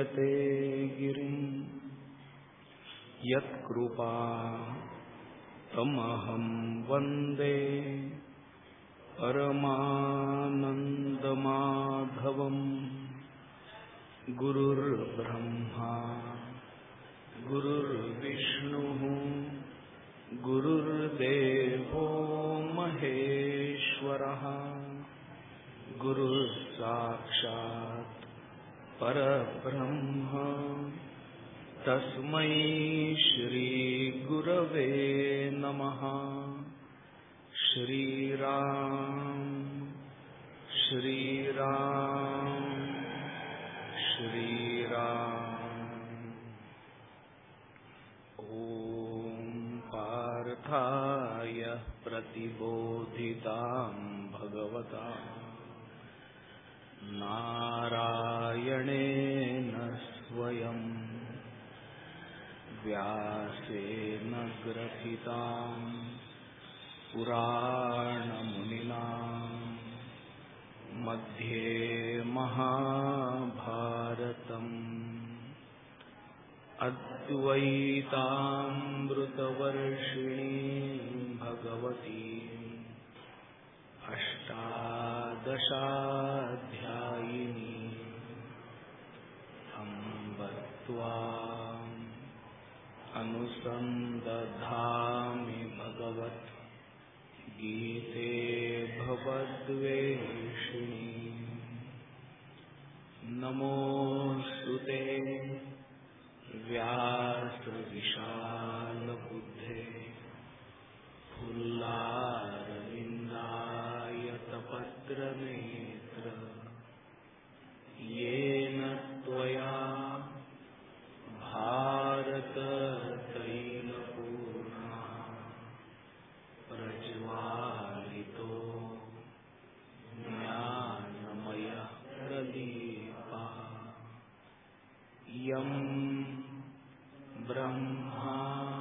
मुह्यते गिरिं यत्कृपा तमहं वन्दे परमानन्दमाधवम्। गुरुर्ब्रह्मा गुरुर्विष्णुः गुरुर्देवो महेश्वरः गुरुसाक्षात् परब्रह्म तस्मै श्री गुरवे नमः। श्रीराम श्रीराम श्रीराम। ॐ पार्थाय प्रतिबोधितां भगवता नारायणेन स्वयं व्यासेन ग्रथितां पुराणमुनिना मध्ये महाभारतम् अद्वैतामृतवर्षिणी भगवती अष्टादशाध्यायिनी अम्ब त्वाम् अनुसन्दधामि भगवत् गीते भवद्वेषिणी। नमोऽस्तुते व्यासविशालबुद्धे फुल्लारविन्दायतपत्रनेत्र येन त्वया भारततैलपूर्णः प्रज्वालितो ज्ञानमयः प्रदीपः। यं ब्रह्मा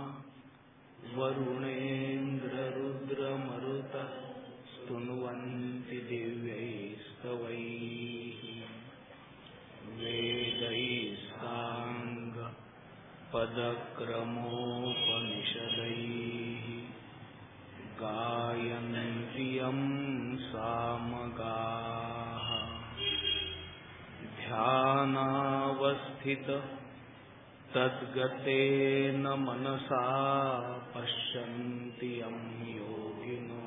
वरुणेन्द्ररुद्रमरुतः स्तुन्वन्ति दिव्यैस्तवैः वेदैः साङ्गपदक्रमोपनिषदैः गायन्ति यं सामगाः। ध्यानावस्थित तद्गतेन मनसा पश्यन्ति यं योगिनो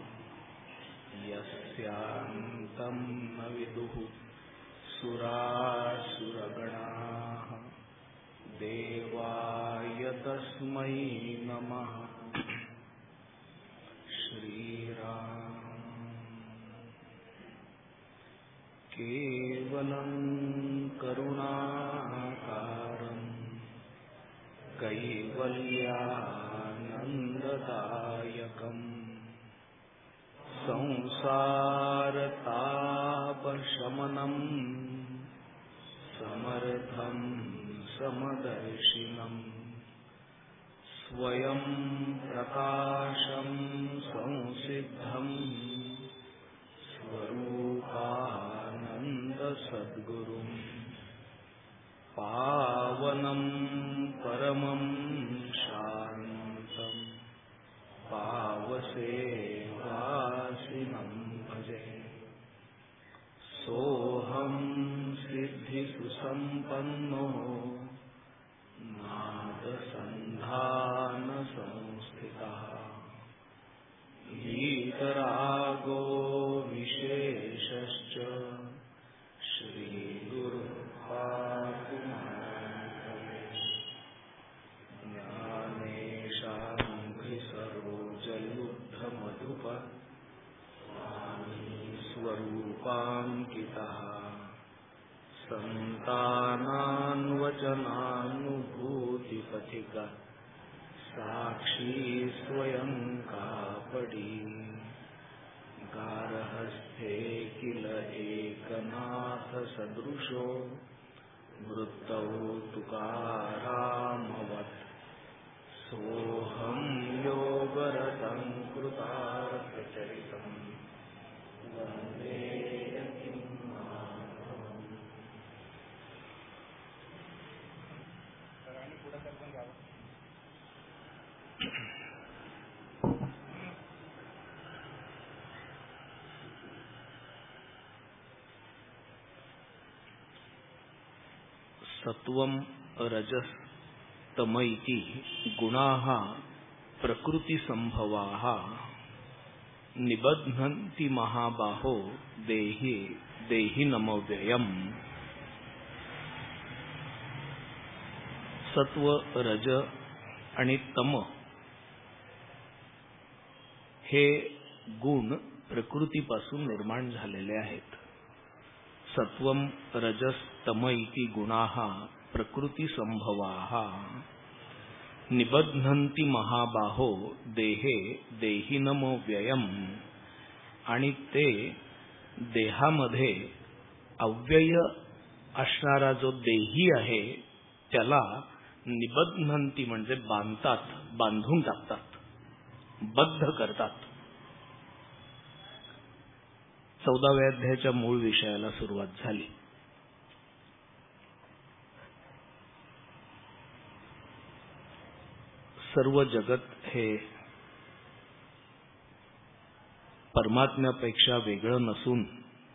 यस्यान्तं न विदुः सुरासुरगणाः। देवाय तस्मै नमः। श्रीराम। केवलं करुणाकारं कैवल्यानन्ददायकं संसारतापशमनं समर्थं समदर्शिनं स्वयं प्रकाशं संसिद्धं स्वरूपानन्दसद्गुरुं पावनं परमं शान्तं पावसेवासिनं भजे। सोऽहं सिद्धिसुसम्पन्नो नादसन्धानसंस्थितः वीतरागो विशेषश्च श्रीगुरुः पातु मां। ज्ञानेशाङ्घ्रिसरोजलुब्धमधुप स्वरूपाङ्कितः सन्तानान्वचनानुभूतिपथिकः साक्षी स्वयं कापडी। गारहस्थे किल एकनाथसदृशो वृत्तौ तुकारामवत्। सोऽहं योगरतं कृतार्थचरितं वन्दे यतिं माधवम्। सत्वं रजस तम इति गुणाः प्रकृति संभवाः निबध्नन्ति महाबाहो देहि देहि नमव्ययम्. सत्व, रज आणि तम हे गुण प्रकृतीपासून निर्माण झालेले आहेत. सत्वम रजस तम इति गुणाः प्रकृती संभवाः निबध्नन्ति महाबाहो देहे देहिनम व्ययम. आणि ते देहामध्ये अव्यय असणारा जो देही आहे त्याला निबध्नन्ति म्हणजे बांधतात, बांधून टाकतात, बद्ध करतात. 14व्या अध्यायाच्या मूळ विषयाला सुरुवात झाली. सर्व जगत हे परमात्म्यापेक्षा वेगळं नसून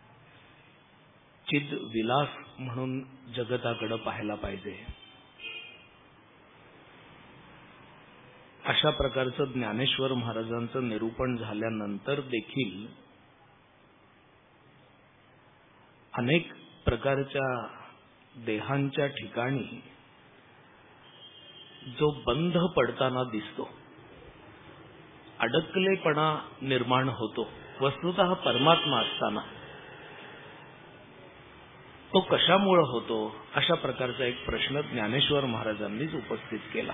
चिद विलास म्हणून जगताकडे पाहायला पाहिजे. अशा प्रकारचं ज्ञानेश्वर महाराजांचं निरूपण झाल्यानंतर देखील अनेक प्रकारच्या देहांच्या ठिकाणी जो बंध पडताना दिसतो, अडकलेपणा निर्माण होतो, वस्तुतः परमात्मा असताना तो कशामुळे होतो, अशा प्रकारचा एक प्रश्न ज्ञानेश्वर महाराजांनीच उपस्थित केला.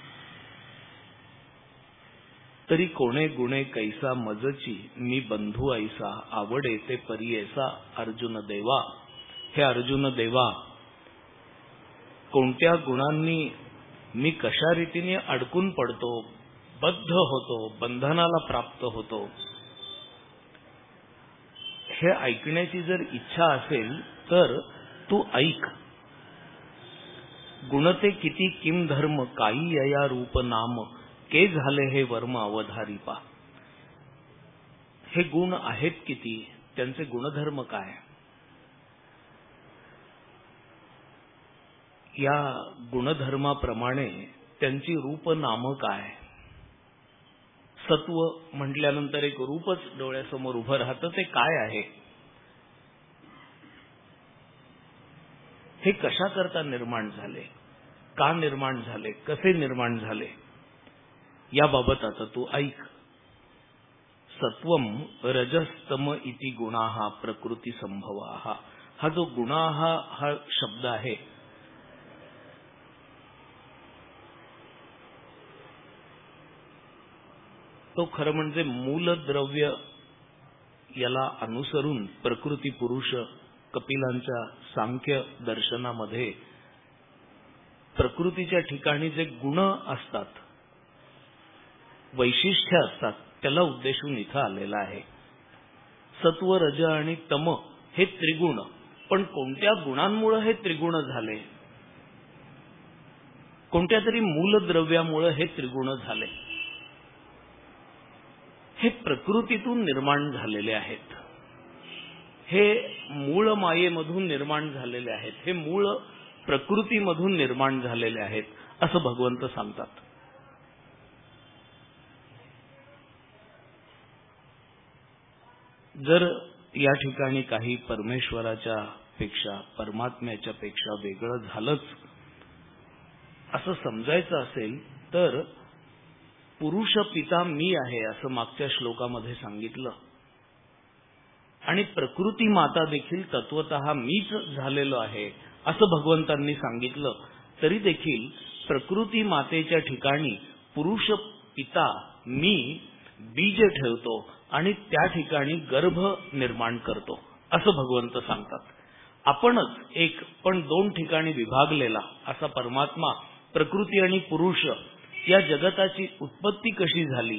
तरी कोणे गुणे कैसा मजची मी बंधू ऐसा आवडे ते परी ऐसा अर्जुन देवा. हे अर्जुन देवा, कोणत्या गुणांनी मी कशा रीतीने अडकून पडतो, बद्ध होतो, बंधनाला प्राप्त होतो, हे ऐकण्याची जर इच्छा असेल तर तू ऐक. गुणते किती किम धर्म काही यया रूप नाम के झाले हे वर्म अवधारी पा. हे गुण आहेत किती, त्यांचे गुणधर्म काय, या गुणधर्माप्रमाणे त्यांची रूप नाम काय. सत्व म्हटल्यानंतर एक रूपच डोळ्यासमोर उभं राहतं, ते काय आहे, हे कशा करता निर्माण झाले, का निर्माण झाले, कसे निर्माण झाले, याबाबत आता तू ऐक. सत्वम रजस्तम इति गुणाः प्रकृती संभवाः. हा जो गुणाः हा शब्द आहे, तो खरं म्हणजे मूलद्रव्य याला अनुसरून प्रकृती पुरुष कपिलांच्या सांख्य दर्शनामध्ये प्रकृतीच्या ठिकाणी जे गुण असतात, वैशिष्ट्य असतात, त्याला उद्देशून इथं आलेला आहे. सत्व, रज आणि तम हे त्रिगुण, पण कोणत्या गुणांमुळे हे त्रिगुण झाले, कोणत्या तरी मूलद्रव्यामुळे हे त्रिगुण झाले. हे प्रकृतीतून निर्माण झालेले आहेत, हे मूळ मायेमधून निर्माण झालेले आहेत, हे मूळ प्रकृतीमधून निर्माण झालेले आहेत, असं भगवंत सांगतात. जर या ठिकाणी काही परमेश्वराच्या पेक्षा, परमात्म्याच्या पेक्षा वेगळं झालंच असं समजायचं असेल तर पुरुष पिता मी आहे असं मागच्या श्लोकामध्ये सांगितलं, आणि प्रकृती माता देखील तत्वतः मीच झालेलो आहे असं भगवंतांनी सांगितलं. तरी देखील प्रकृती मातेच्या ठिकाणी पुरुष पिता मी बीज ठेवतो आणि त्या ठिकाणी गर्भ निर्माण करतो असं भगवंत सांगतात. आपणच एक पण दोन ठिकाणी विभागलेला असा परमात्मा, प्रकृती आणि पुरुष, या जगताची उत्पत्ती कशी झाली,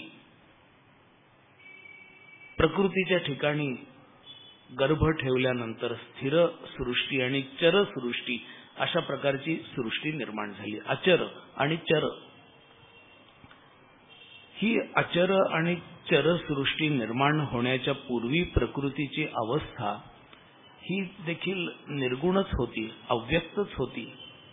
प्रकृतीच्या ठिकाणी गर्भ ठेवल्यानंतर स्थिर सृष्टी आणि चर सृष्टी अशा प्रकारची सृष्टी निर्माण झाली. अचर आणि चर ही अचर आणि चर सृष्टी निर्माण होण्याच्या पूर्वी प्रकृतीची अवस्था ही देखील निर्गुणच होती, अव्यक्तच होती.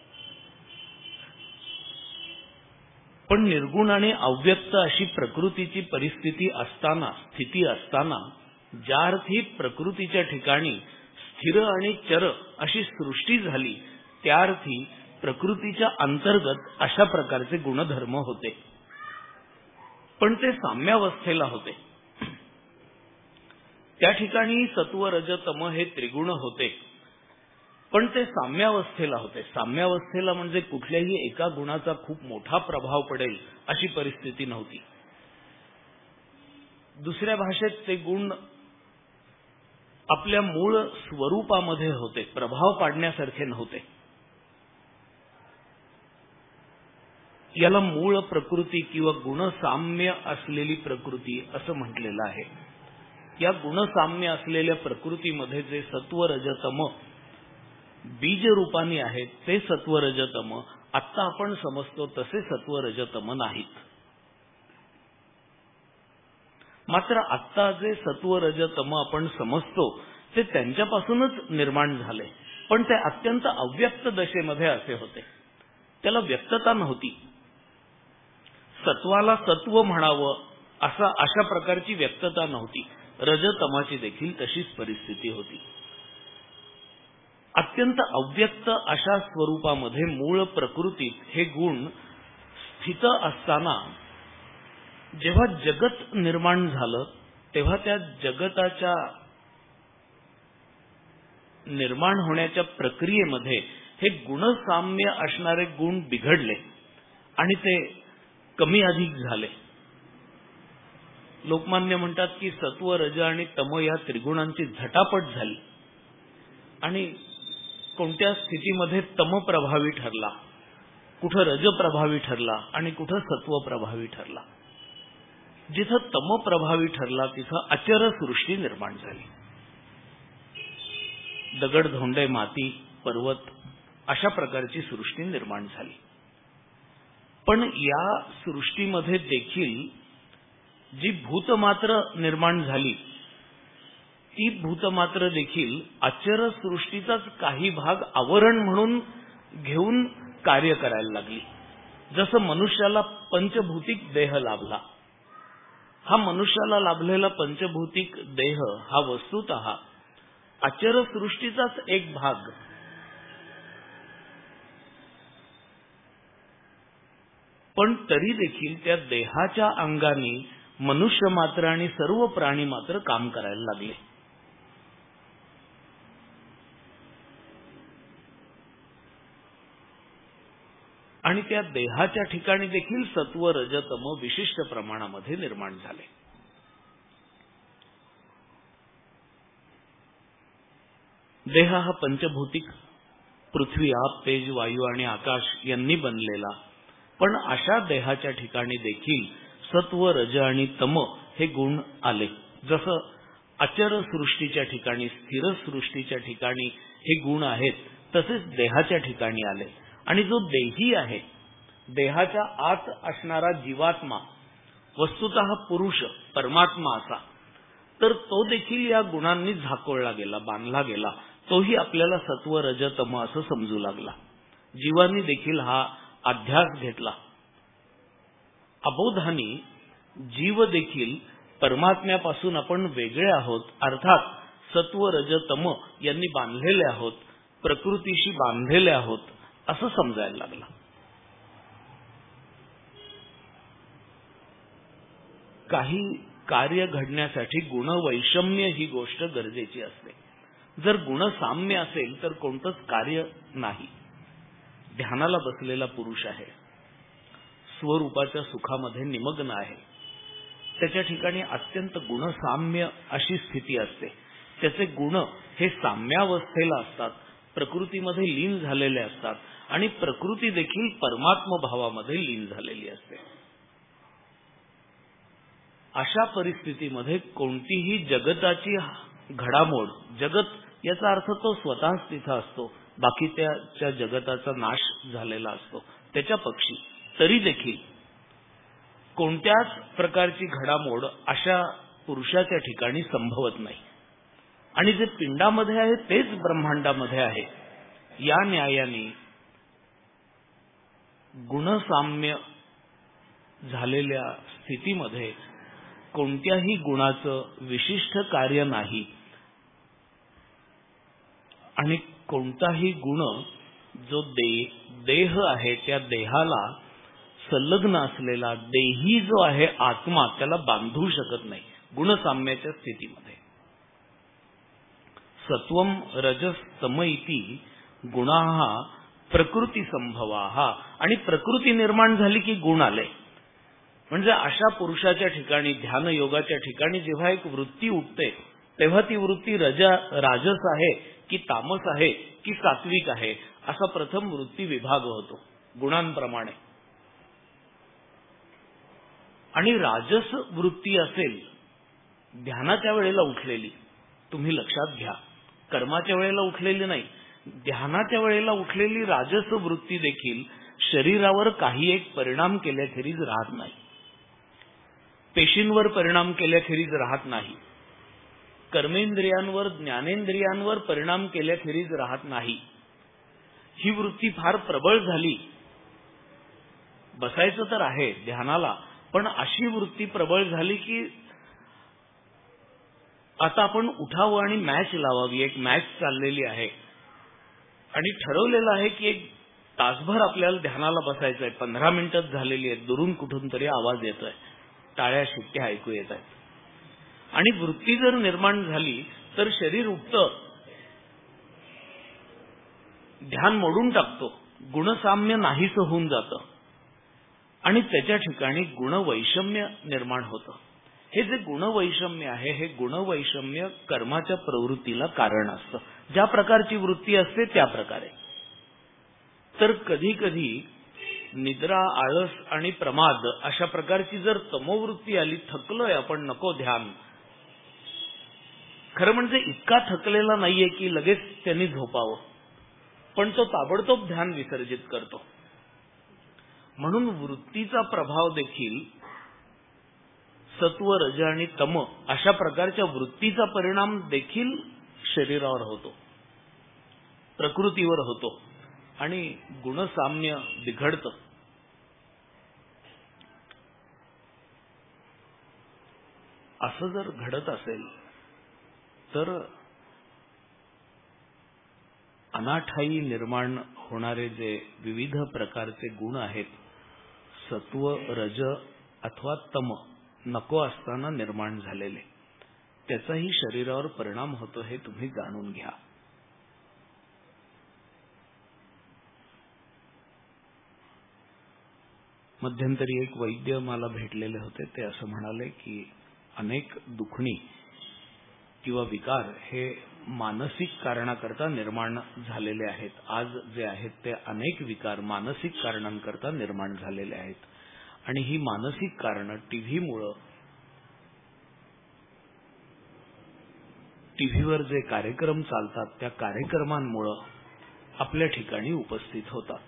पण निर्गुण आणि अव्यक्त अशी प्रकृतीची परिस्थिती असताना, स्थिती असताना, ज्या अर्थी प्रकृतीच्या ठिकाणी स्थिर आणि चर अशी सृष्टी झाली, त्या अर्थी प्रकृतीच्या अंतर्गत अशा प्रकारचे गुणधर्म होते. पण ते साम्यावस्थेला होते. त्या ठिकाणी सत्व रज तम हे त्रिगुण होते, पण ते साम्यावस्थेला होते. साम्यावस्थेला म्हणजे कुठल्याही एका गुणाचा खूप मोठा प्रभाव पडेल अशी परिस्थिती नव्हती. दुसऱ्या भाषेत ते गुण आपल्या मूळ स्वरूपामध्ये होते, प्रभाव पाडण्यासारखे नव्हते. याला मूळ प्रकृती किंवा गुणसाम्य असलेली प्रकृती असं म्हटलेलं आहे. या गुणसाम्य असलेल्या प्रकृतीमध्ये जे सत्व रजतम बीज रूपाने आहेत ते सत्व रजतम आत्ता आपण समजतो तसे सत्व रजतम नाहीत. मात्र आत्ता जे सत्व रजतम आपण समजतो ते त्यांच्यापासूनच निर्माण झाले, पण ते अत्यंत अव्यक्त दशेमध्ये असे होते. त्याला व्यक्तता नव्हती. सत्वाला सत्व म्हणावं अशा प्रकारची व्यक्तता नव्हती. रजतमाची देखील तशीच परिस्थिती होती. अत्यंत अव्यक्त अशा स्वरूपामध्ये मूळ प्रकृतीत हे गुण स्थित असताना जेव्हा जगत निर्माण झालं तेव्हा त्या जगताच्या निर्माण होण्याच्या प्रक्रियेमध्ये हे गुणसाम्य असणारे गुण बिघडले आणि ते कमी अधिक झाले. लोकमान्य म्हणतात की सत्व रज आणि तम या त्रिगुणांची झटापट झाली आणि कोणत्या स्थितीमध्ये तम प्रभावी ठरला, कुठं रज प्रभावी ठरला आणि कुठं सत्व प्रभावी ठरला. जिथं तम प्रभावी ठरला तिथं अचर सृष्टी निर्माण झाली. दगड धोंडे माती पर्वत अशा प्रकारची सृष्टी निर्माण झाली. पण या सृष्टीमध्ये देखील जी भूतमात्र निर्माण झाली ती भूतमात्र देखील अचर सृष्टीचाच काही भाग आवरण म्हणून घेऊन कार्य करायला लागली. जसं मनुष्याला पंचभौतिक देह लाभला, हा मनुष्याला लाभलेला पंचभौतिक देह हा वस्तुतः अचर सृष्टीचाच एक भाग. पण तरी देखील त्या देहाच्या अंगाने मनुष्य मात्र आणि सर्व प्राणी मात्र काम करायला लागले. आणि त्या देहाच्या ठिकाणी देखील सत्व रजतम विशिष्ट प्रमाणामध्ये निर्माण झाले. देह हा पंचभौतिक पृथ्वी, आप, तेज, वायू आणि आकाश यांनी बनलेला, पण अशा देहाच्या ठिकाणी देखील सत्व रज आणि तम हे गुण आले. जसं अचर सृष्टीच्या ठिकाणी, स्थिर सृष्टीच्या ठिकाणी हे गुण आहेत, तसेच देहाच्या ठिकाणी आले. आणि जो देही आहे, देहाच्या आत असणारा जीवात्मा, वस्तुतः पुरुष परमात्मा असा, तर तो देखील या गुणांनी झाकोळला गेला, बांधला गेला. तोही आपल्याला सत्व रज तम असं समजू लागला. जीवांनी देखील हा अध्यास घेतला. अबोधानी जीव देखील परमात्म्यापासून आपण वेगळे आहोत, अर्थात सत्व रज तम यांनी बांधलेले आहोत, प्रकृतीशी बांधलेले आहोत असं समजायला लागला. काही कार्य घडण्यासाठी गुणवैषम्य ही गोष्ट गरजेची असते. जर गुणसाम्य असेल तर कोणतंच कार्य नाही. ध्यानाला बसलेला पुरुष आहे, स्वरूपाच्या सुखामध्ये निमग्न आहे, त्याच्या ठिकाणी अत्यंत गुणसाम्य अशी स्थिती असते. त्याचे गुण हे साम्यावस्थेला असतात, प्रकृतीमध्ये लीन झालेले असतात आणि प्रकृती देखील परमात्म भावामध्ये लीन झालेली असते. अशा परिस्थितीमध्ये कोणतीही जगताची घडामोड, जगत याचा अर्थ तो स्वतःच तिथं असतो, बाकीच्या जगताचा नाश झालेला असतो त्याच्या पक्षी, तरी देखील कोणत्याच प्रकारची घडामोड अशा पुरुषाच्या ठिकाणी संभवत नाही. आणि जे पिंडामध्ये आहे तेच ब्रह्मांडामध्ये आहे. या न्यायाने गुणसाम्य झालेल्या स्थितीमध्ये कोणत्याही गुणाचं विशिष्ट कार्य नाही आणि कोणताही गुण जो देह आहे त्या देहाला संलग्न असलेला देही जो आहे आत्मा त्याला बांधू शकत नाही गुणसाम्याच्या स्थितीमध्ये. सत्वम रजस तम इति गुणाः प्रकृती संभवाः. आणि प्रकृती निर्माण झाली की गुण आले. म्हणजे अशा पुरुषाच्या ठिकाणी ध्यान योगाच्या ठिकाणी जेव्हा एक वृत्ती उठते तेव्हा ती वृत्ती राजस आहे की तामस आहे की सात्विक आहे असा प्रथम वृत्ती विभाग होतो गुणांप्रमाणे. आणि राजस वृत्ती असेल ध्यानाच्या वेळेला उठलेली, तुम्ही लक्षात घ्या, कर्माच्या वेळेला उठलेली नाही, ध्यानाच्या वेळेला उठलेली राजस वृत्ती देखील शरीरावर काही एक परिणाम केल्याखेरीज राहत नाही, पेशींवर परिणाम केल्याखेरीज राहत नाही, कर्मेंद्रियांवर ज्ञानेंद्रियांवर परिणाम केल्याखेरीज राहत नाही. ही वृत्ती फार प्रबळ झाली, बसायचं तर आहे ध्यानाला, पण अशी वृत्ती प्रबळ झाली की आता आपण उठावं आणि मॅच लावावी. एक मॅच चाललेली आहे आणि ठरवलेलं आहे की एक तासभर आपल्याला ध्यानाला बसायचंय, 15 मिनिटं झालेली आहेत, दुरून कुठून तरी आवाज येतोय, टाळ्या शिट्ट्या ऐकू येत आहेत आणि वृत्ती जर निर्माण झाली तर शरीर उठतं, ध्यान मोडून टाकतो, गुणसाम्य नाहीसं होऊन जातं आणि त्याच्या ठिकाणी गुणवैषम्य निर्माण होतं. हे जे गुणवैषम्य आहे हे गुणवैषम्य कर्माच्या प्रवृत्तीला कारण असतं, ज्या प्रकारची वृत्ती असते त्या प्रकारे. तर कधी कधी निद्रा, आळस आणि प्रमाद अशा प्रकारची जर तमोवृत्ती आली, थकलोय आपण, नको ध्यान, खरं म्हणजे इतका थकलेला नाहीये की लगेच त्यांनी झोपावं, पण तो ताबडतोब ध्यान विसर्जित करतो. म्हणून वृत्तीचा प्रभाव देखील सत्व, रज आणि तम अशा प्रकारच्या वृत्तीचा परिणाम देखील शरीरावर होतो, प्रकृतीवर होतो आणि गुणसाम्य बिघडतं. असं जर घडत असेल तर अनाठायी निर्माण होणारे जे विविध प्रकारचे गुण आहेत, सत्व, रज अथवा तम नको असताना निर्माण झालेले, त्याचाही शरीरावर परिणाम होतो हे तुम्ही जाणून घ्या. मध्यंतरी एक वैद्य मला भेटलेले होते, ते असं म्हणाले की अनेक दुखणी किंवा विकार हे मानसिक कारणाकरता निर्माण झालेले आहेत. आज जे आहेत ते अनेक विकार मानसिक कारणांकरता निर्माण झालेले आहेत आणि ही मानसिक कारणं टीव्हीमुळं, टीव्हीवर जे कार्यक्रम चालतात त्या कार्यक्रमांमुळं आपल्या ठिकाणी उपस्थित होतात.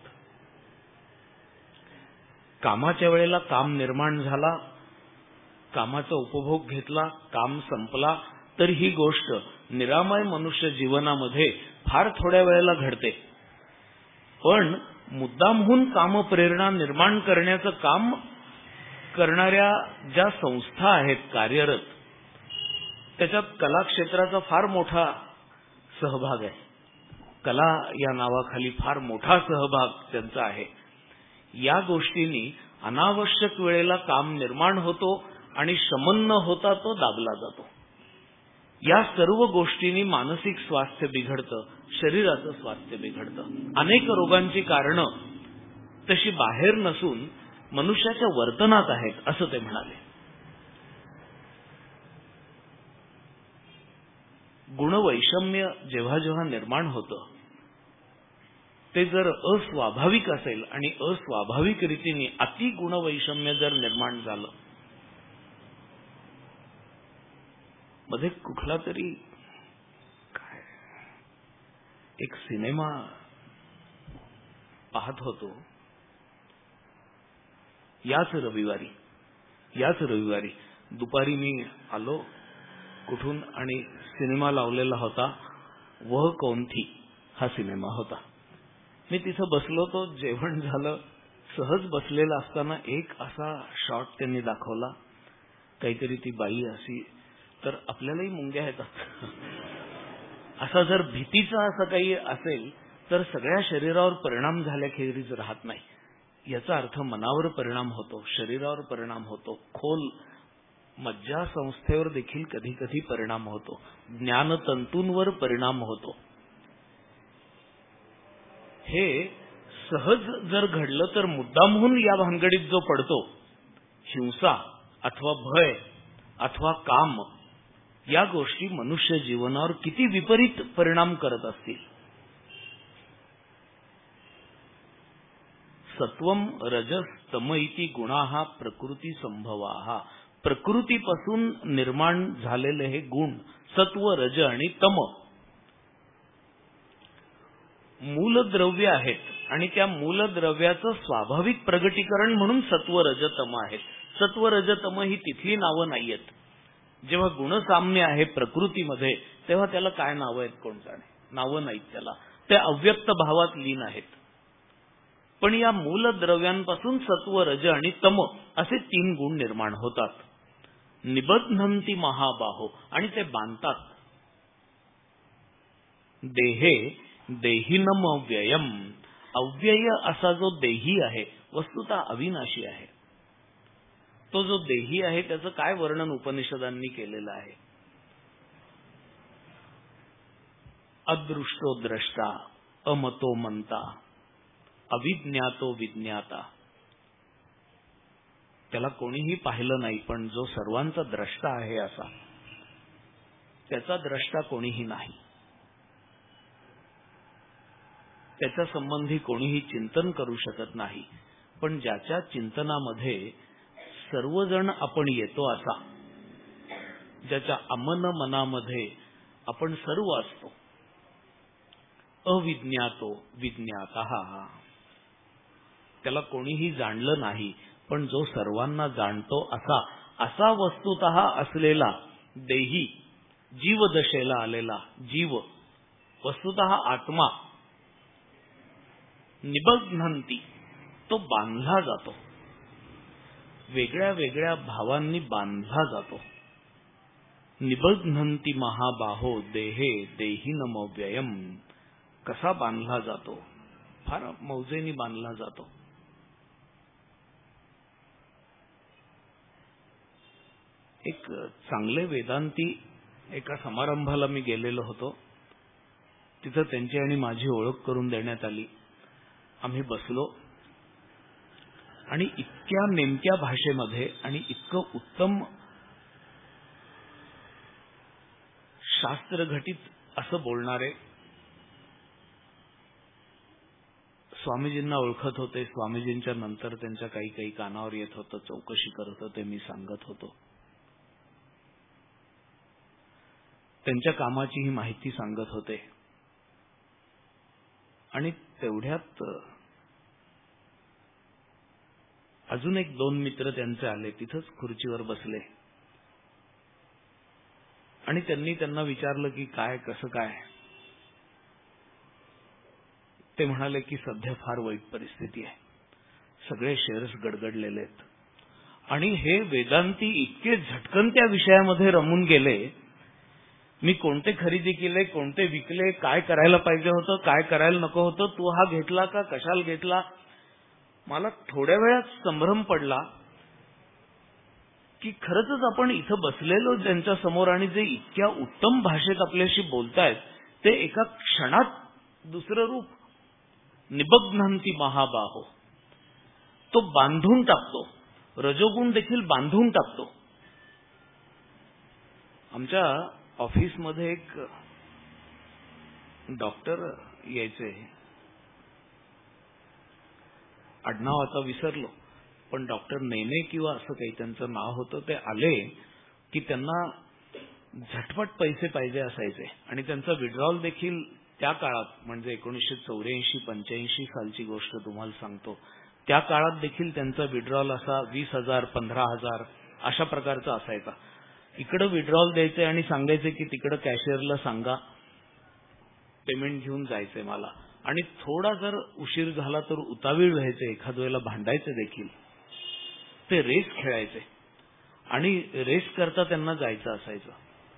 कामाच्या वेळेला काम निर्माण झाला, कामाचा उपभोग घेतला, काम संपला, तर ही गोष्ट निरामय मनुष्य जीवनामध्ये फार थोड्या वेळेला घडते. पण मुद्दामहून कामप्रेरणा निर्माण करण्याचं काम करणाऱ्या ज्या संस्था आहेत कार्यरत, त्याच्यात कला क्षेत्राचा फार मोठा सहभाग आहे. कला या नावाखाली फार मोठा सहभाग त्यांचा आहे. या गोष्टींनी अनावश्यक वेळेला काम निर्माण होतो आणि शमन न होता तो दाबला जातो. या सर्व गोष्टींनी मानसिक स्वास्थ्य बिघडतं, शरीराचं स्वास्थ्य बिघडतं. अनेक रोगांची कारणं तशी बाहेर नसून मनुष्याच्या वर्तनात आहेत असं ते म्हणाले. गुणवैषम्य जेव्हा जेव्हा निर्माण होतं ते जर अस्वाभाविक असेल आणि अस्वाभाविक रीतीने अति गुणवैषम्य जर निर्माण झालं, मध्ये कुठला तरी एक सिनेमा पाहत होतो याच रविवारी दुपारी मी आलो कुठून आणि सिनेमा लावलेला होता वह कौन थी हा सिनेमा होता. मी तिथं बसलो, तो जेवण झालं, सहज बसलेला असताना एक असा शॉट त्यांनी दाखवला, काहीतरी ती बाई अशी, तर आपल्यालाही मुंग्या येतात. असा जर भीतीचा असं काही असेल तर सगळ्या शरीरावर परिणाम झाल्याखेरीज राहत नाही. याचा अर्थ मनावर परिणाम होतो, शरीरावर परिणाम होतो, खोल मज्जा संस्थेवर देखील कधी कधी परिणाम होतो, ज्ञानतंतूंवर परिणाम होतो. हे सहज जर घडलं तर मुद्दामहून या भानगडीत जो पडतो, हिंसा अथवा भय अथवा काम, या गोष्टी मनुष्य जीवनावर किती विपरीत परिणाम करत असतील. सत्वम रजस तम इति गुणाः प्रकृती संभवाः. प्रकृतीपासून निर्माण झालेले हे गुण सत्व, रज आणि तम मूलद्रव्य आहेत आणि त्या मूलद्रव्याचं स्वाभाविक प्रगटीकरण म्हणून सत्व, रज, तम आहेत. सत्व, रज, तम ही तिथली नावं नाहीयेत. जेव्हा गुणसाम्य आहे प्रकृतीमध्ये तेव्हा त्याला काय नावं आहेत कोण जाणे, नावं नाहीत त्याला, ते अव्यक्त भावात लीन आहेत. पण या मूलद्रव्यांपासून सत्व, रज आणि तम असे 3 गुण निर्माण होतात. निबध्नन्ति महाबाहो, आणि ते बांधतात. देहे देहिनम व्ययम, अव्यय असा जो देही आहे वस्तुतः अविनाशी आहे. तो जो देही आहे त्याचं काय वर्णन उपनिषदांनी केलेलं आहे. अदृष्टो द्रष्टा, अमतो मंता, अविज्ञातो विज्ञाता. त्याला कोणीही पाहिलं नाही पण जो सर्वांचा द्रष्टा आहे असा, त्याचा द्रष्टा कोणीही नाही. त्याच्या संबंधी कोणीही चिंतन करू शकत नाही. पण ज्याच्या चिंतनामध्ये सर्वजण आपण येतो असा, ज्याच्या अमन मनामध्ये आपण सर्व असतो. अविज्ञातो विज्ञातः, त्याला कोणीही जाणलं नाही पण जो सर्वांना जाणतो असा, असा वस्तुतः असलेला देही, जीवदशेला आलेला जीव, वस्तुतः आत्मा, निबध्नन्ति, तो बांधला जातो, वेगळ्या वेगळ्या भावांनी बांधला जातो. निबध्नन्ति महाबाहो देहे देहिनम व्ययम. कसा बांधला जातो? फार मौजेनी बांधला जातो. एक चांगले वेदांती एका समारंभाला मी गेलेलो होतो. तिथं त्यांची आणि माझी ओळख करून देण्यात आली. आम्ही बसलो आणि इतक्या नेमक्या भाषेमध्ये आणि इतकं उत्तम शास्त्रघटित असं बोलणारे स्वामीजींना ओळखत होते. स्वामीजींच्या नंतर त्यांच्या काही काही कानावर येत होतं, चौकशी करत होते, मी सांगत होतो. त्यांच्या कामाची ही माहिती सांगत होते. आणि तेवढ्यात अजून 1-2 मित्र त्यांचे आले, तिथंच खुर्चीवर बसले. आणि त्यांना विचारलं की काय, कसं काय. ते म्हणाले की सध्या फार वाईट परिस्थिती आहे, सगळे शेअर्स गडगडलेले आहेत. आणि हे वेदांती इतके झटकन त्या विषयामध्ये रमून गेले. मी कोणते खरेदी केले, कोणते विकले, काय करायला पाहिजे होतं, काय करायला नको होतं, तू हा घेतला का, कशाला घेतला. मला थोड्या वेळात संभ्रम पडला की खरंच आपण इथं बसलेलो ज्यांच्या समोर आणि जे इतक्या उत्तम भाषेत आपल्याशी बोलतायत ते एका क्षणात दुसरं रूप, निबध्नन्ति महाबाहो, तो बांधून टाकतो. रजोगुण देखील बांधून टाकतो. आमच्या ऑफिसमध्ये एक डॉक्टर यायचे, आडनाव आता विसरलो, पण डॉक्टर नेने किंवा असं काही त्यांचं नाव होतं. ते आले की त्यांना झटपट पैसे पाहिजे असायचे आणि त्यांचा विड्रॉल देखील त्या काळात म्हणजे 1984-85 सालची गोष्ट तुम्हाला सांगतो, त्या काळात देखील त्यांचा विड्रॉल असा 20,000 15,000 अशा प्रकारचा असायचा. इकडे विड्रॉल द्यायचे आणि सांगायचे की तिकडे कॅशियरला सांगा पेमेंट घेऊन जायचंय मला. आणि थोडा जर उशीर झाला तर उतावीळ व्हायचे, एखाद वेळेला भांडायचे देखील. ते रेस खेळायचे आणि रेस करता त्यांना जायचं असायचं.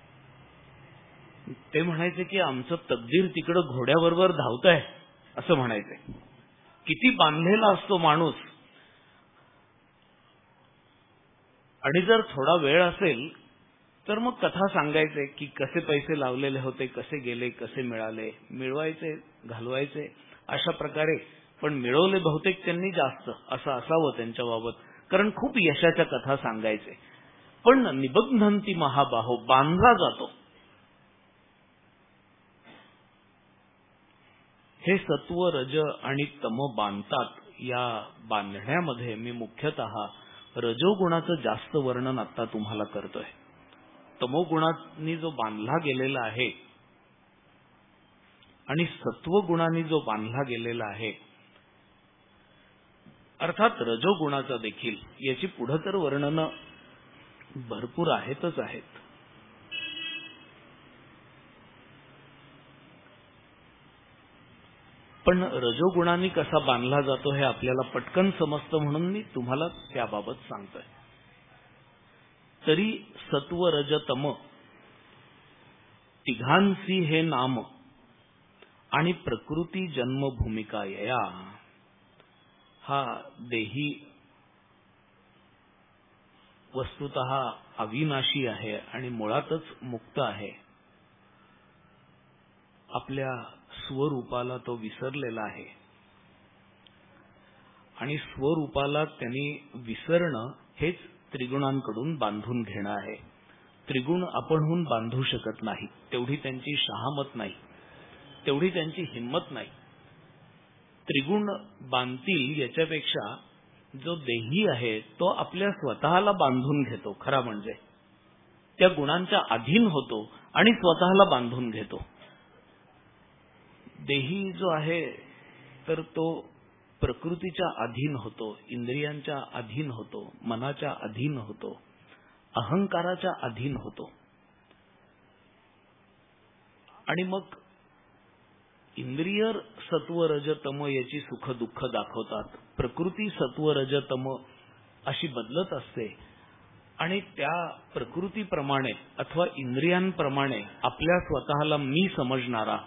ते म्हणायचे की आमचं तकदीर तिकडे घोड्याबरोबर धावतंय असं म्हणायचे. किती बांधलेला असतो माणूस. आणि जर थोडा वेळ असेल तर मग कथा सांगायचे की कसे पैसे लावलेले होते, कसे गेले, कसे मिळाले, मिळवायचे, घालवायचे अशा प्रकारे. पण मिळवले बहुतेक त्यांनी जास्त असं असावं त्यांच्या बाबत, कारण खूप यशाच्या कथा सांगायचे. पण निबध्नन्ति महाबाहो, बांधला जातो. हे सत्व रज आणि तम बांधतात. या बांधण्यामध्ये मी मुख्यतः रजोगुणाचं जास्त वर्णन आता तुम्हाला करतोय. तमोगुणांनी जो बांधला गेलेला आहे आणि सत्वगुणांनी जो बांधला गेलेला आहे, अर्थात रजोगुणाचा देखील, याची पुढे तर वर्णन भरपूर आहेतच आहेत. पण रजोगुणांनी कसा बांधला जातो हे आपल्याला पटकन समजतं म्हणून मी तुम्हाला त्याबाबत सांगतोय. तरी सत्व रज तम तिघांसी हे नाम आणि प्रकृती जन्म भूमिका यया. हा देही वस्तुतः अविनाशी आहे आणि मुळातच मुक्त आहे. आपल्या स्वरूपाला तो विसरलेला आहे आणि स्वरूपाला त्यांनी विसरणं हेच त्रिगुणांकडून बांधून घेणं आहे. त्रिगुण आपणहून बांधू शकत नाही, तेवढी त्यांची शहामत नाही, तेवढी त्यांची हिंमत नाही. त्रिगुण बांधतील याच्यापेक्षा जो देही आहे तो आपल्या स्वतःला बांधून घेतो. खरा म्हणजे त्या गुणांच्या अधीन होतो आणि स्वतःला बांधून घेतो. देही जो आहे तर तो प्रकृतीच्या अधीन होतो, इंद्रियांच्या अधीन होतो, मनाच्या अधीन होतो, अहंकाराच्या अधीन होतो. आणि मग इंद्रिय सत्व रज तम याची सुख दुःख दाखवतात. प्रकृती सत्व रज तम अशी बदलत असते आणि त्या प्रकृतीप्रमाणे अथवा इंद्रियांप्रमाणे आपल्या स्वतःला मी समजणारा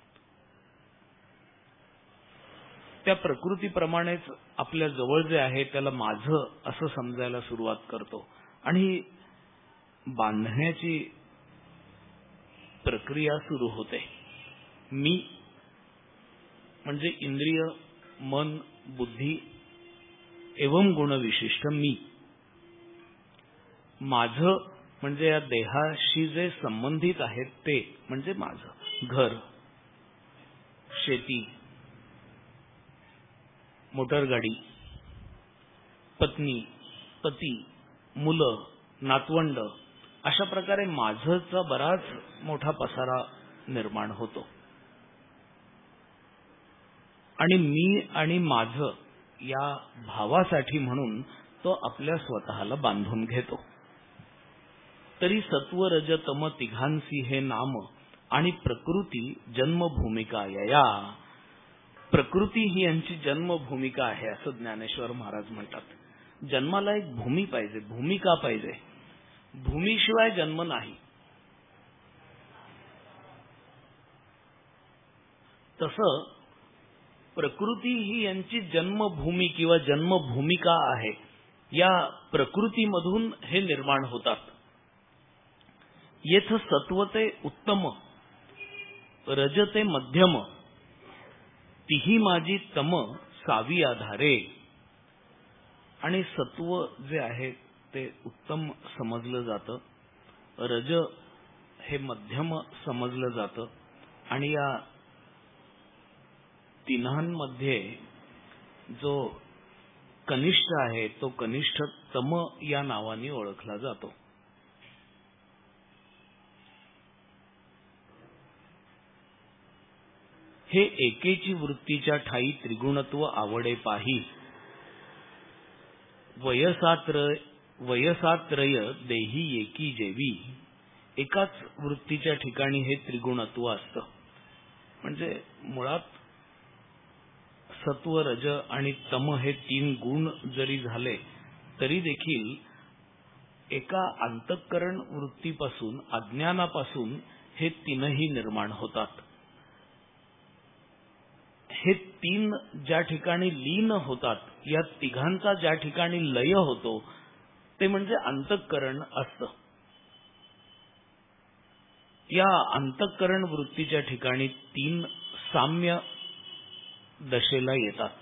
त्या प्रकृतीप्रमाणेच आपल्या जवळ जे आहे त्याला माझं असं समजायला सुरुवात करतो आणि बांधण्याची प्रक्रिया सुरू होते. मी म्हणजे इंद्रिय, मन, बुद्धी एवं गुण विशिष्ट मी. माझं म्हणजे या देहाशी जे संबंधित आहेत ते म्हणजे माझं घर, शेती, मोटरगाडी, पत्नी, पती, मुलं, नातवंड अशा प्रकारे माझचा बराच मोठा पसारा निर्माण होतो. आणि मी आणि माझं या भावासाठी म्हणून तो आपल्या स्वतःला बांधून घेतो. तरी सत्व रज तम तिघांसी हे नाम आणि प्रकृती जन्मभूमिका यया. प्रकृती ही यांची जन्मभूमिका आहे असं ज्ञानेश्वर महाराज म्हणतात. जन्माला एक भूमी पाहिजे, भूमिका पाहिजे. भूमीशिवाय जन्म नाही. तसं प्रकृती ही यांची जन्मभूमी किंवा जन्मभूमिका आहे. या प्रकृतीमधून हे निर्माण होतात. येथ सत्वते उत्तम, रजते मध्यम, तिही माझी तम सावी आधारे. आणि सत्व जे आहे ते उत्तम समजलं जातं, रज हे मध्यम समजलं जातं आणि या तिन्हांमध्ये जो कनिष्ठ आहे तो कनिष्ठ तम या नावाने ओळखला जातो. हे एकेची वृत्तीच्या ठाई त्रिगुणत्व आवडे पाही. वयसात्रय देही एकी जेवी. एकाच वृत्तीच्या ठिकाणी हे त्रिगुणत्व असतं. म्हणजे मुळात सत्व, रज आणि तम हे 3 गुण जरी झाले तरी देखील एका अंतःकरण वृत्तीपासून, अज्ञानापासून हे 3ही निर्माण होतात. हे 3 ज्या ठिकाणी लीन होतात, या तिघांचा ज्या ठिकाणी लय होतो ते म्हणजे अंतःकरण असतं. या अंतःकरण वृत्तीच्या ठिकाणी 3 साम्य दशेला येतात.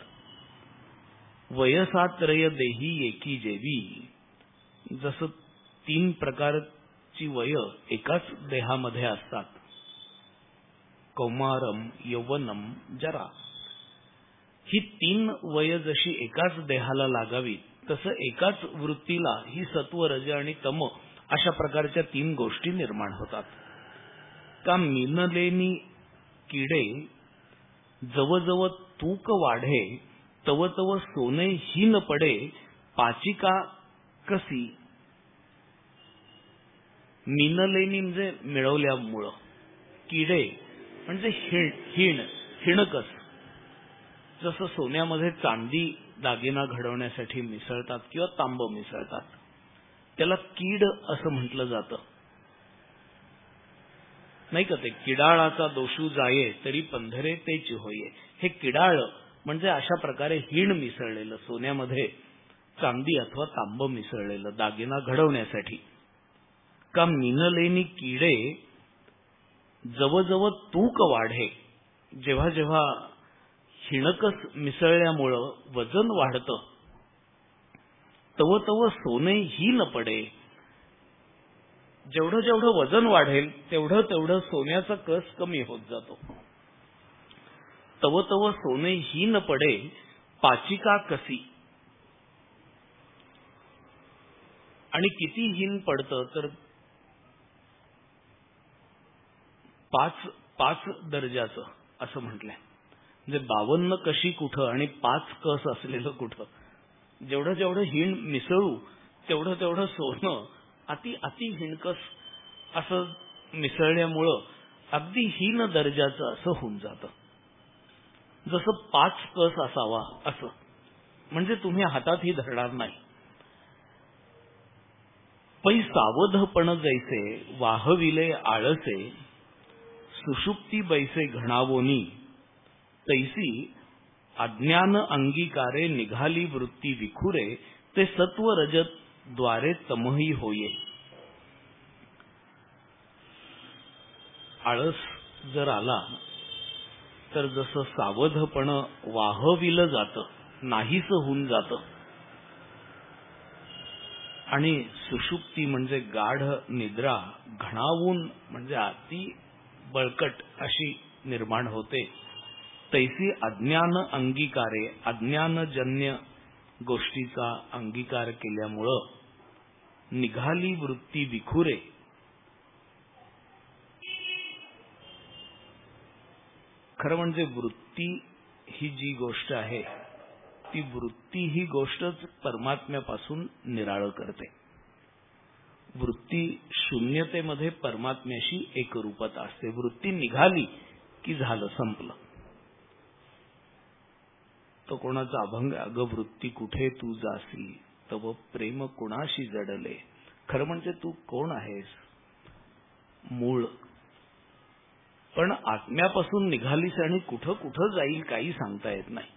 वयसात्रय देही एकी जेवी. जसं 3 प्रकारची वय एकाच देहामध्ये असतात. कौमारम, यौवनम, जरा. ही 3 वय जशी एकाच देहाला लागावी तसं एकाच वृत्तीला ही सत्व, रज आणि तम अशा प्रकारच्या 3 गोष्टी निर्माण होतात. का मिनलेनी किडे जवजव तूक वाढे, तव तव सोने हीन पडे, पाचिका कसी. मिनलेनी म्हणजे मिळवल्यामुळं, किडे म्हणजे हिणकस. जसं सोन्यामध्ये चांदी दागिना घडवण्यासाठी मिसळतात किंवा तांब मिसळतात, त्याला कीड असं म्हटलं जातं, नाही का? ते किडाळाचा दोषू जाये तरी पंधरे तेच होये. हे किडाळ म्हणजे अशा प्रकारे हिण मिसळलेलं, सोन्यामध्ये चांदी अथवा तांब मिसळलेलं दागिना घडवण्यासाठी. का मिनलेनी किडे जवजव तूक वाढे. जेव्हा जेव्हा हिणकस मिसळल्यामुळं वजन वाढतं, तव तव सोने हीन पडे. जेवढं जेवढं वजन वाढेल तेवढं तेवढं सोन्याचा कस कमी होत जातो. तव तव सोने हीन पडे, पाचिका कसी. आणि किती हीन पडतं तर 5 दर्जाचं असं म्हटलंय. म्हणजे 52 कशी कुठं आणि 5 कस असलेलं कुठं. जेवढं जेवढं हीण मिसळू तेवढं तेवढं सोनं अति हिणकस असं मिसळल्यामुळं अगदी हीन दर्जाचं असं होऊन जातं. जसं 5 कस असावा असं, म्हणजे तुम्ही हातातही धरणार नाही. पै सावधपण जैसे वाहविले आळसे, सुषुप्ती बैसे घणावोनी, तैसी अज्ञान अंगीकारे निघाली वृत्ती विखुरे, ते सत्व रजत द्वारे तमही होये. आळस जर आला तर जसं सावधपण वाहविलं जातं, नाहीसं होऊन जातं, आणि सुषुप्ती म्हणजे गाढ निद्रा घणावून म्हणजे अति बळकट अशी निर्माण होते. तैसी अज्ञान अंगीकारे, अज्ञानजन्य गोष्टीचा अंगीकार केल्यामुळं निघाली वृत्ती विखुरे. खरं म्हणजे वृत्ती ही जी गोष्ट आहे ती वृत्ती ही गोष्टच परमात्म्यापासून निराळं करते. वृत्ती शून्यतेमध्ये परमात्म्याशी एकरूपता असते. वृत्ती निघाली की झालं, संपलं. तो कोणाचा अभंग, अगं वृत्ती कुठे तू जासी, तव प्रेम कुणाशी जडले. खरं म्हणजे तू कोण आहेस, मूळ. पण आत्म्यापासून निघालीस आणि कुठं कुठं जाईल काही सांगता येत नाही.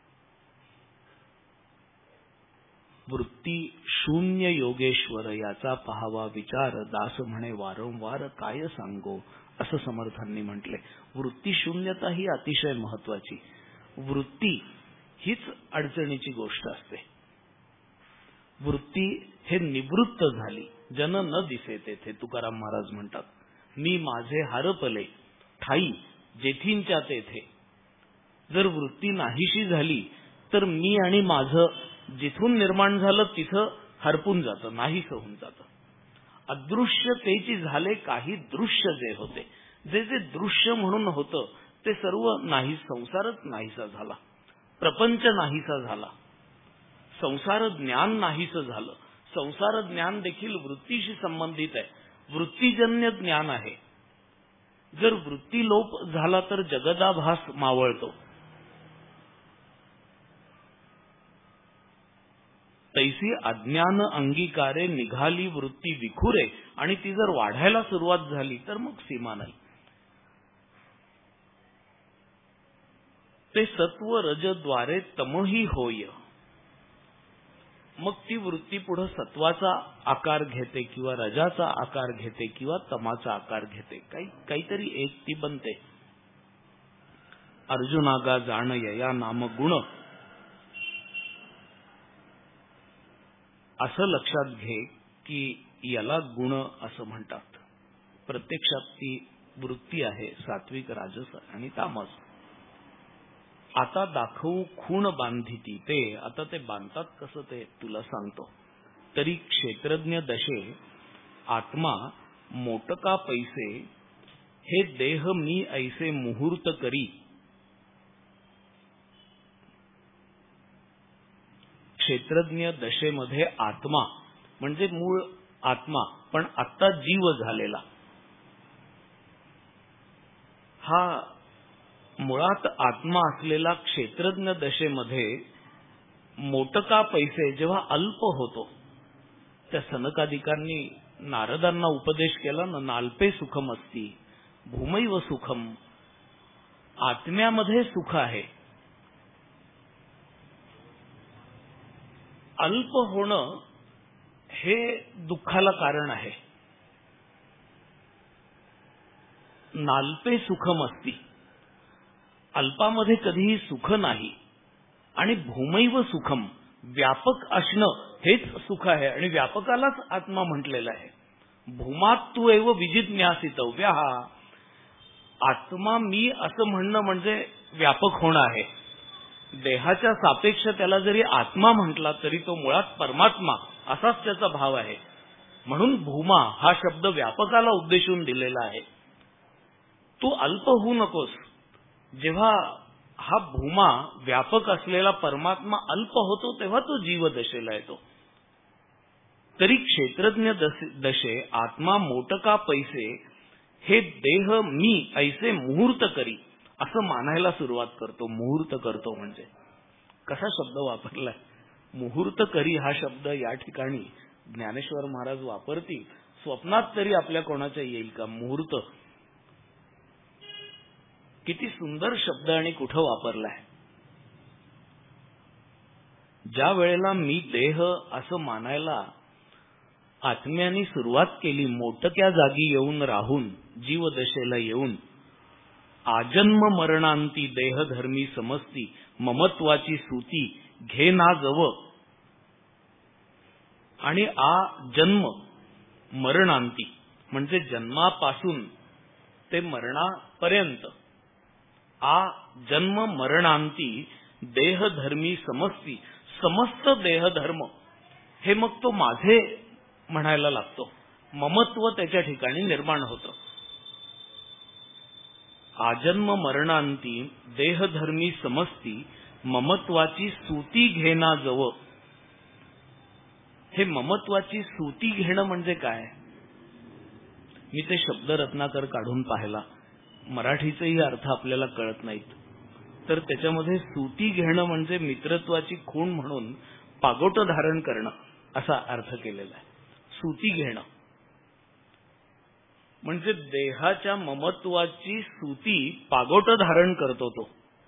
वृत्ती शून्य योगेश्वर याचा पहावा विचार, दास म्हणे वारंवार काय सांगो, असं समर्थांनी म्हटले. वृत्ती शून्यता ही अतिशय महत्वाची. वृत्ती हीच अडचणीची गोष्ट असते. वृत्ती हे निवृत्त झाली, जन न दिसे तेथे, तुकाराम महाराज म्हणतात. मी माझे हरपले ठाई जेथींच्या तेथे. जर वृत्ती नाहीशी झाली तर मी आणि माझं जिथून निर्माण झालं तिथं हरपून जातं, नाहीसं होऊन जातं. अदृश्यतेची झाले काही दृश्य जे होते, जे जे दृश्य म्हणून होतं ते सर्व नाही, संसारच नाहीसा झाला, प्रपंच नाहीसा झाला, संसार ज्ञान नाहीसं झालं. संसार ज्ञान देखील वृत्तीशी संबंधित आहे, वृत्तीजन्य ज्ञान आहे. जर वृत्ती लोप झाला तर जगदाभास मावळतो. तैसी अज्ञान अंगीकारे निघाली वृत्ती विखुरे, आणि ती जर वाढायला सुरुवात झाली तर मग सीमा नाही. ते सत्व रजद्वारे तमही होय. मग ती वृत्ती पुढे सत्वाचा आकार घेते किंवा रजाचा आकार घेते किंवा तमाचा आकार घेते, काहीतरी एक ती बनते. अर्जुनागा जाण या नाम गुण, असं लक्षात घे की याला गुण असं म्हणतात. प्रत्यक्षात ती वृत्ती आहे, सात्विक, राजस आणि तामस. आता दाखवू खूण बांधिती, ते आता ते बांधतात कसं ते तुला सांगतो. तरी क्षेत्रज्ञ दशे आत्मा मोटका पैसे, हे देह मी ऐसे मुहूर्त करी. क्षेत्रज्ञ दशेमध्ये आत्मा म्हणजे मूळ आत्मा, पण आत्ता जीव झालेला, हा मुळात आत्मा असलेला क्षेत्रज्ञ दशेमध्ये मोटका पैसे जेव्हा अल्प होतो, त्या सनकादिकांनी नारदांना उपदेश केला ना, नाल्पे सुखम असती भूमैव सुखम. आत्म्यामध्ये सुख आहे. अल्प होणं हे दुःखाला कारण आहे. नाल्पे सुखम असती, अल्पामध्ये कधीही सुख नाही. आणि भूमैव सुखम, व्यापक असणं हेच सुख आहे, आणि व्यापकालाच आत्मा म्हटलेला आहे. भूमात तू एव विजिज्ञासितव्य, हा आत्मा मी असं म्हणणं म्हणजे व्यापक होणं आहे. देहाच्या सापेक्ष त्याला जरी आत्मा म्हटला तरी तो मुळात परमात्मा असाच त्याचा भाव आहे. म्हणून भूमा हा शब्द व्यापकाला उद्देशून दिलेला आहे. तू अल्प होऊ नकोस. जेव्हा हा भूमा व्यापक असलेला परमात्मा अल्प होतो तेव्हा तो जीवदशेला येतो. तरी क्षेत्रज्ञ दशे आत्मा मोटका पैसे, हे देह मी ऐसे मुहूर्त करी, असं मानायला सुरुवात करतो. मुहूर्त करतो म्हणजे कसा शब्द वापरलाय, मुहूर्त करी हा शब्द या ठिकाणी ज्ञानेश्वर महाराज वापरतील. स्वप्नात तरी आपल्या कोणाच्या येईल का मुहूर्त? किती सुंदर शब्द आणि कुठं वापरलाय. ज्या वेळेला मी देह असं मानायला आत्म्याने सुरुवात केली, मोटक्या जागी येऊन राहून, जीवदशेला येऊन, आजन्म मरणांती देहधर्मी समजती, ममत्वाची सूती घे ना जव. आणि आ जन्म मरणांती म्हणजे जन्मापासून ते मरणापर्यंत, आ जन्म मरणांती देहधर्मी समजती, समस्त देहधर्म हे मग तो माझे म्हणायला लागतो. ममत्व त्याच्या ठिकाणी निर्माण होतं. आजन्म मरणांती देहधर्मी समजती, ममत्वाची सूती घेना जव. हे ममत्वाची सूती घेणं म्हणजे काय? मी ते शब्द रत्नाकर काढून पाहिला, मराठीचेही अर्थ आपल्याला कळत नाहीत. तर त्याच्यामध्ये सूती घेणं म्हणजे मित्रत्वाची खूण म्हणून पागोट धारण करणं असा अर्थ केलेला आहे. सूती घेणं म्हणजे देहाच्या ममत्वाची सूती पागोट धारण करतो तो,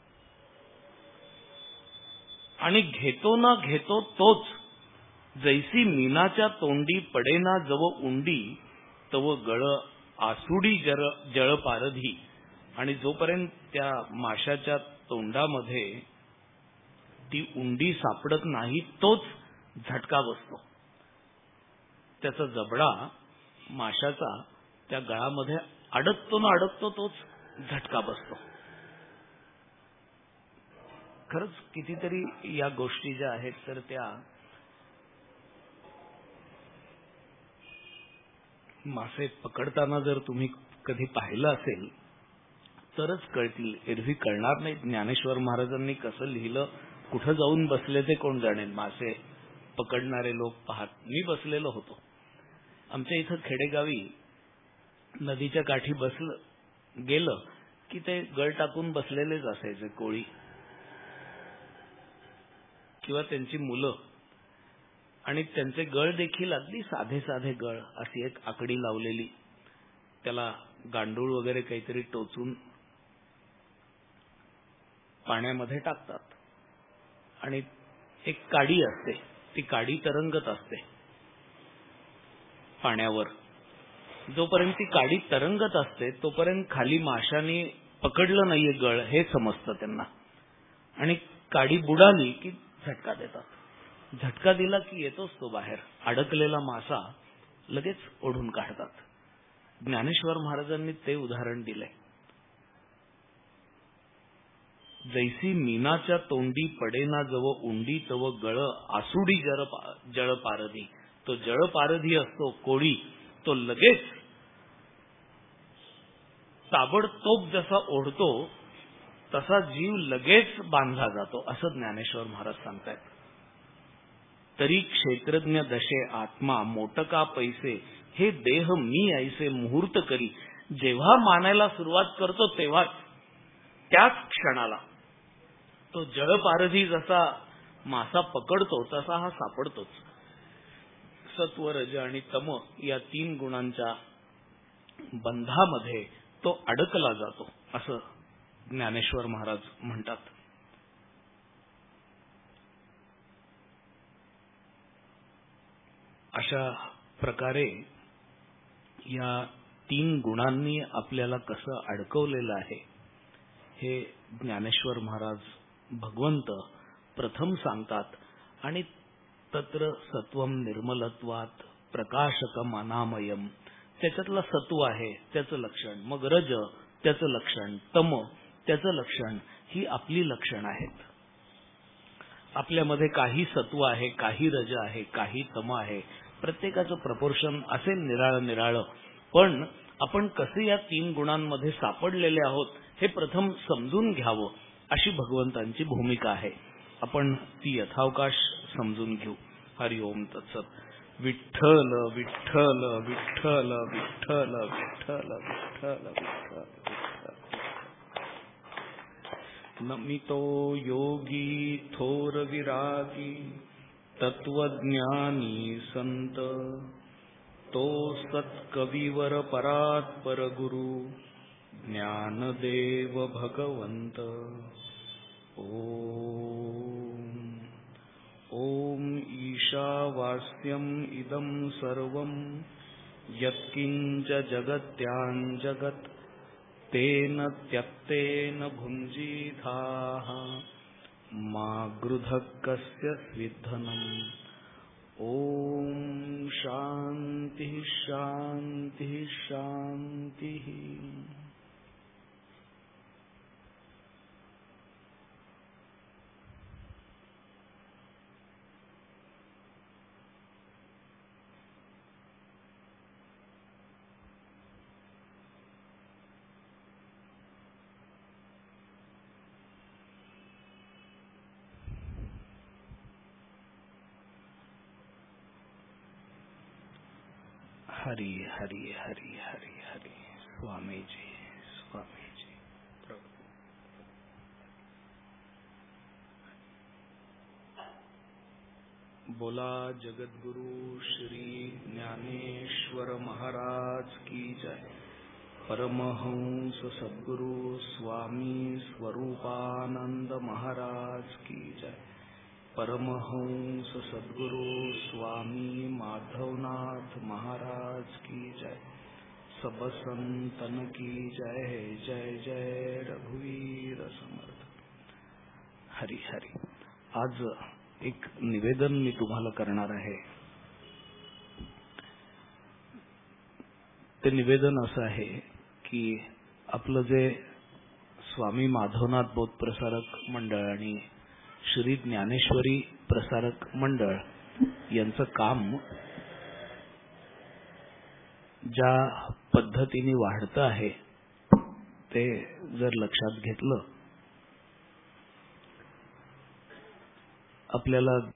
आणि घेतो ना घेतो तोच. जैसी मीनाच्या तोंडी पडेना जव उंडी, तव गळ आसुडी जळ पारधी. आणि जोपर्यंत त्या माशाच्या तोंडामध्ये ती उंडी सापडत नाही तोच झटका बसतो. त्याचा जबडा माशाचा त्या गळामध्ये अडकतो ना अडकतो तोच झटका बसतो. खरंच कितीतरी या गोष्टी ज्या आहेत तर त्या मासे पकडताना जर तुम्ही कधी पाहिलं असेल तरच कळतील, एरवी कळणार नाही. ज्ञानेश्वर महाराजांनी कसं लिहिलं, कुठं जाऊन बसले ते कोण जाणेल. मासे पकडणारे लोक पाहत. मी बसलेलो होतो आमच्या इथं खेडेगावी. नदीच्या काठी बसलं गेलं की ते गळ टाकून बसलेलेच असायचे कोळी किंवा त्यांची मुलं. आणि त्यांचे गळ देखील अगदी साधे साधे गळ, अशी एक आकडी लावलेली, त्याला गांडूळ वगैरे काहीतरी टोचून पाण्यामध्ये टाकतात आणि एक काडी असते, ती काडी तरंगत असते पाण्यावर. जोपर्यंत ती काडी तरंगत असते तोपर्यंत खाली माशांनी पकडलं नाहीये गळ हे समजतं त्यांना. आणि काडी बुडाली की झटका देतात. झटका दिला की येतोच तो बाहेर. अडकलेला मासा लगेच ओढून काढतात. ज्ञानेश्वर महाराजांनी ते उदाहरण दिलंय. जैसी मीनाच्या तोंडी पडेना जव उंडी तव गळ आसुडी जळ पारधी. तो जळ पारधी असतो कोळी, तो लगेच ताबडतोब जसा ओढतो तसा जीव लगेच बांधला जातो, असं ज्ञानेश्वर महाराज सांगतायत. तरी क्षेत्रज्ञ दशे आत्मा मोटका पैसे हे देह मी ऐसे मुहूर्त करी. जेव्हा मानायला सुरुवात करतो तेव्हा त्याच क्षणाला तो जळपारधी जसा मासा पकडतो तसा हा सापडतोच. सत्व, रज आणि तम या 3 गुणांच्या बंधामध्ये तो अडकला जातो, असं ज्ञानेश्वर महाराज म्हणतात. अशा प्रकारे या 3 गुणांनी आपल्याला कसं अडकवलेलं आहे हे ज्ञानेश्वर महाराज भगवंत प्रथम सांगतात. आणि तत्र सत्वम निर्मलत्वात प्रकाशकम अनामयम, त्याच्यातलं सत्व आहे त्याचं लक्षण, मग रज त्याचं लक्षण, तम त्याचं लक्षण, ही आपली लक्षण आहेत. आपल्यामध्ये काही सत्व आहे, काही रज आहे, काही तम आहे. प्रत्येकाचं प्रपोर्शन असेल निराळं. पण आपण कसे या 3 गुणांमध्ये सापडलेले आहोत हे प्रथम समजून घ्यावं, अशी भगवंतांची भूमिका आहे. आपण ती यथावकाश समजून घेऊ. हरि ओम तत्सत. विठ्ठल विठ्ठल विठ्ठल विठ्ठल विठ्ठल विठ्ठल विठ्ठल. नमितो योगी थोर विरागी तत्वज्ञानी संत, तो सत्कविवर परात्पर गुरु ज्ञानदेव भगवंत. ओम ओम ईशावास्यम इदं सर्वं यत्किंच जगत्यां जगत् तेन त्यक्तेन भुञ्जीथाः मा गृधः कस्य विद्धनम्. ओम शांति शांति शांति. हरि हरि हरि हरि हरि. स्वामी जी, स्वामी जी. बोला जगद्गुरु श्री ज्ञानेश्वर महाराज की जय. परमहंस सद्गुरु स्वामी स्वरूपानंद महाराज की जय. परमहंस सद्गुरु स्वामी माधवनाथ महाराज की जय. सब संतन की जय. जय जय रघुवीर समर्थ. हरि हरि. आज एक निवेदन मी तुम्हाला करणार आहे. ते निवेदन असं आहे की आपलं जे स्वामी माधवनाथ बोध प्रसारक मंडळ आणि श्री ज्ञानेश्वरी प्रसारक मंडळ यांचं काम ज्या पद्धतीने वाढतं आहे ते जर लक्षात घेतलं, आपल्याला